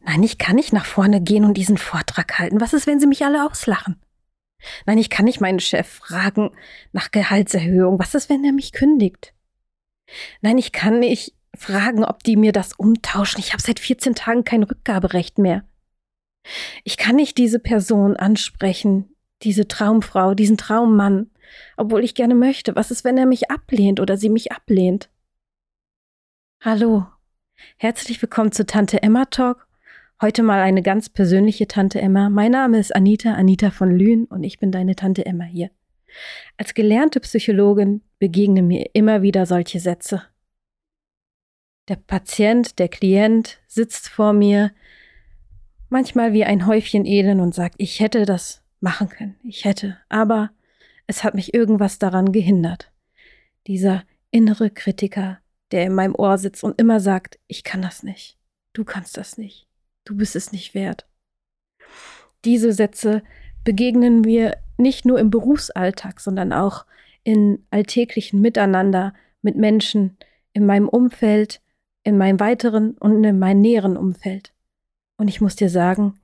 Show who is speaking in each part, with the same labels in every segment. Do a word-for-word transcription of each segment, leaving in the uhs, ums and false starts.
Speaker 1: Nein, ich kann nicht nach vorne gehen und diesen Vortrag halten. Was ist, wenn sie mich alle auslachen? Nein, ich kann nicht meinen Chef fragen nach Gehaltserhöhung. Was ist, wenn er mich kündigt? Nein, ich kann nicht fragen, ob die mir das umtauschen. Ich habe seit vierzehn Tagen kein Rückgaberecht mehr. Ich kann nicht diese Person ansprechen, diese Traumfrau, diesen Traummann, obwohl ich gerne möchte. Was ist, wenn er mich ablehnt oder sie mich ablehnt? Hallo, herzlich willkommen zu Tante Emma Talk. Heute mal eine ganz persönliche Tante Emma. Mein Name ist Anita, Anita von Lühen und ich bin deine Tante Emma hier. Als gelernte Psychologin begegnen mir immer wieder solche Sätze. Der Patient, der Klient sitzt vor mir, manchmal wie ein Häufchen Elend und sagt, ich hätte das machen können, ich hätte, aber es hat mich irgendwas daran gehindert. Dieser innere Kritiker, der in meinem Ohr sitzt und immer sagt, ich kann das nicht, du kannst das nicht, du bist es nicht wert. Diese Sätze begegnen wir nicht nur im Berufsalltag, sondern auch in alltäglichen Miteinander mit Menschen in meinem Umfeld, in meinem weiteren und in meinem näheren Umfeld. Und ich muss dir sagen,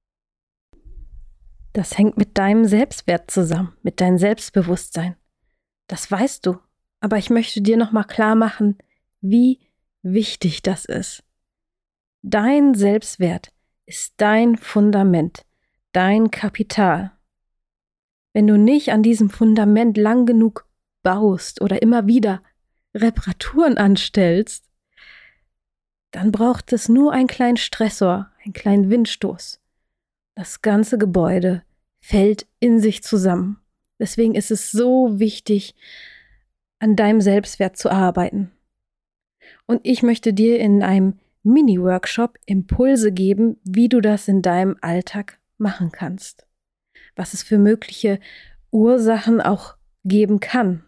Speaker 1: das hängt mit deinem Selbstwert zusammen, mit deinem Selbstbewusstsein. Das weißt du, aber ich möchte dir nochmal klar machen, wie wichtig das ist. Dein Selbstwert ist dein Fundament, dein Kapital. Wenn du nicht an diesem Fundament lang genug baust oder immer wieder Reparaturen anstellst, dann braucht es nur einen kleinen Stressor, einen kleinen Windstoß. Das ganze Gebäude fällt in sich zusammen. Deswegen ist es so wichtig, an deinem Selbstwert zu arbeiten. Und ich möchte dir in einem Mini-Workshop Impulse geben, wie du das in deinem Alltag machen kannst. Was es für mögliche Ursachen auch geben kann.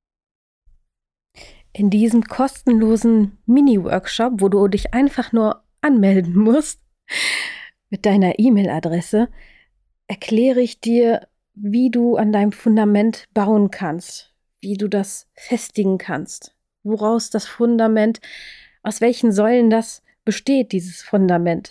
Speaker 1: In diesem kostenlosen Mini-Workshop, wo du dich einfach nur anmelden musst, mit deiner E-Mail-Adresse, erkläre ich dir, wie du an deinem Fundament bauen kannst, wie du das festigen kannst, woraus das Fundament, aus welchen Säulen das besteht, dieses Fundament.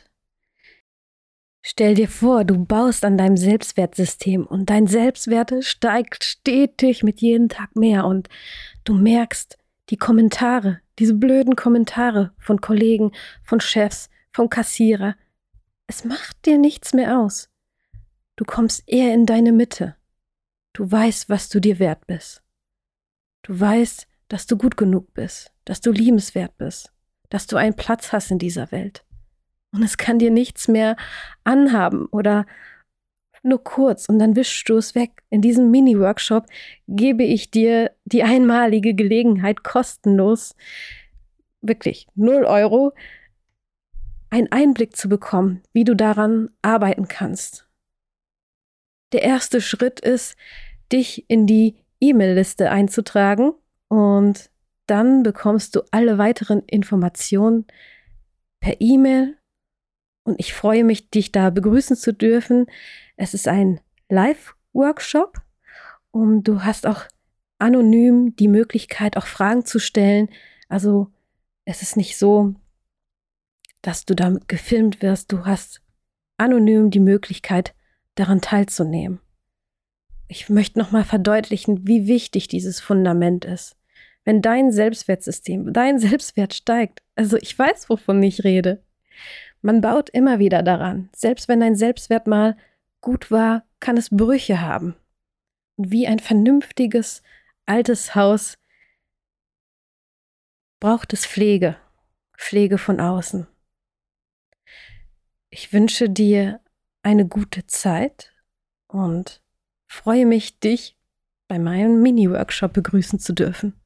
Speaker 1: Stell dir vor, du baust an deinem Selbstwertsystem und dein Selbstwert steigt stetig mit jedem Tag mehr und du merkst, die Kommentare, diese blöden Kommentare von Kollegen, von Chefs, vom Kassierer, es macht dir nichts mehr aus. Du kommst eher in deine Mitte. Du weißt, was du dir wert bist. Du weißt, dass du gut genug bist, dass du liebenswert bist, dass du einen Platz hast in dieser Welt. Und es kann dir nichts mehr anhaben oder nur kurz und dann wischst du es weg. In diesem Mini-Workshop gebe ich dir die einmalige Gelegenheit, kostenlos, wirklich null Euro, einen Einblick zu bekommen, wie du daran arbeiten kannst. Der erste Schritt ist, dich in die E-Mail-Liste einzutragen und dann bekommst du alle weiteren Informationen per E-Mail und ich freue mich, dich da begrüßen zu dürfen. Es ist ein Live-Workshop und du hast auch anonym die Möglichkeit, auch Fragen zu stellen. Also es ist nicht so, dass du damit gefilmt wirst. Du hast anonym die Möglichkeit, daran teilzunehmen. Ich möchte nochmal verdeutlichen, wie wichtig dieses Fundament ist. Wenn dein Selbstwertsystem, dein Selbstwert steigt, also ich weiß, wovon ich rede. Man baut immer wieder daran. Selbst wenn dein Selbstwert mal gut war, kann es Brüche haben. Und wie ein vernünftiges, altes Haus braucht es Pflege. Pflege von außen. Ich wünsche dir eine gute Zeit und freue mich, dich bei meinem Mini-Workshop begrüßen zu dürfen.